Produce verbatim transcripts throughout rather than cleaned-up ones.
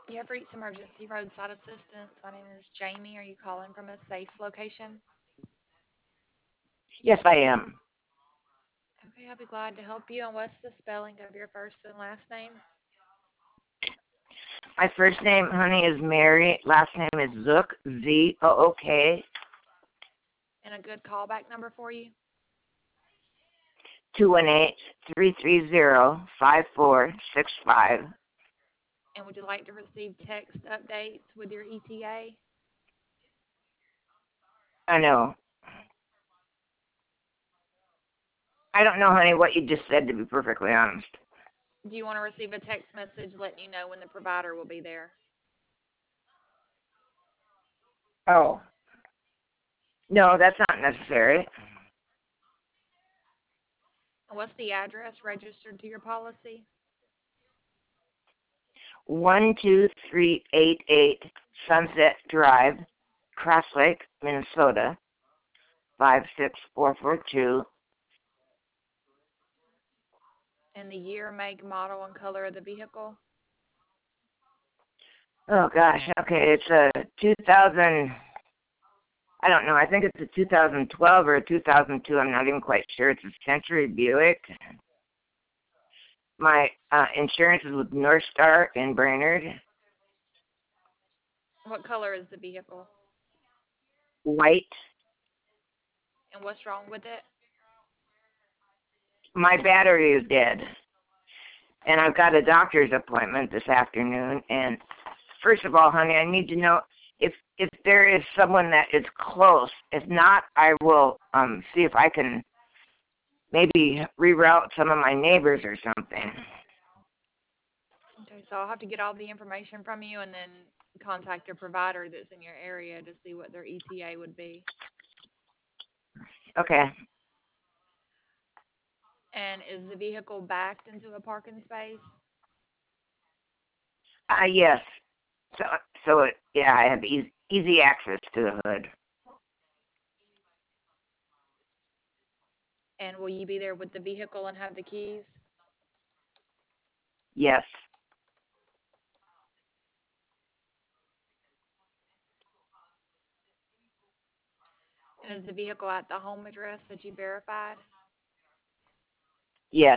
You have reached emergency roadside assistance. My name is Jamie. Are you calling from a safe location? Yes, I am. Okay, I'll be glad to help you. And what's the spelling of your first and last name? My first name, honey, is Mary. Last name is Zook, Z O O K, And a good callback number for you? two one eight, three three zero, five four six five. And would you like to receive text updates with your E T A? I know. I don't know, honey, what you just said, to be perfectly honest. Do you want to receive a text message letting you know when the provider will be there? Oh, no, that's not necessary. And what's the address registered to your policy? one two three eight eight Sunset Drive, Cross Lake, Minnesota, five six four four two. And the year, make, model, and color of the vehicle? Oh, gosh, okay, it's a two thousand, I don't know, I think it's a two thousand twelve or a two thousand two, I'm not even quite sure. It's a Century Buick. My uh, insurance is with North Star in Brainerd. What color is the vehicle? White. And what's wrong with it? My battery is dead, and I've got a doctor's appointment this afternoon. And first of all, honey, I need to know if if there is someone that is close. If not, I will um see if I can maybe reroute some of my neighbors or something. Okay, so I'll have to get all the information from you and then contact your provider that's in your area to see what their E T A would be. Okay. And is the vehicle backed into a parking space? Uh yes. So so it, yeah, I have easy easy access to the hood. And will you be there with the vehicle and have the keys? Yes. And is the vehicle at the home address that you verified? Yes.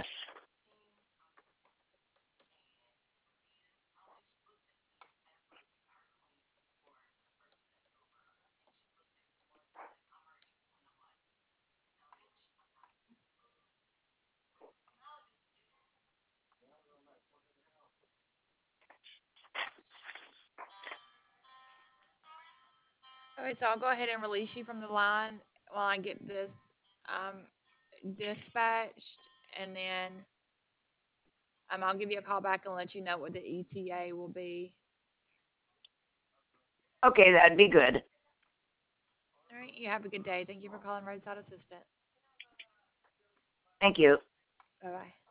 Okay, so I'll go ahead and release you from the line while I get this um, dispatched, and then um, I'll give you a call back and let you know what the E T A will be. Okay, that'd be good. All right, you have a good day. Thank you for calling Roadside Assistance. Thank you. Bye bye.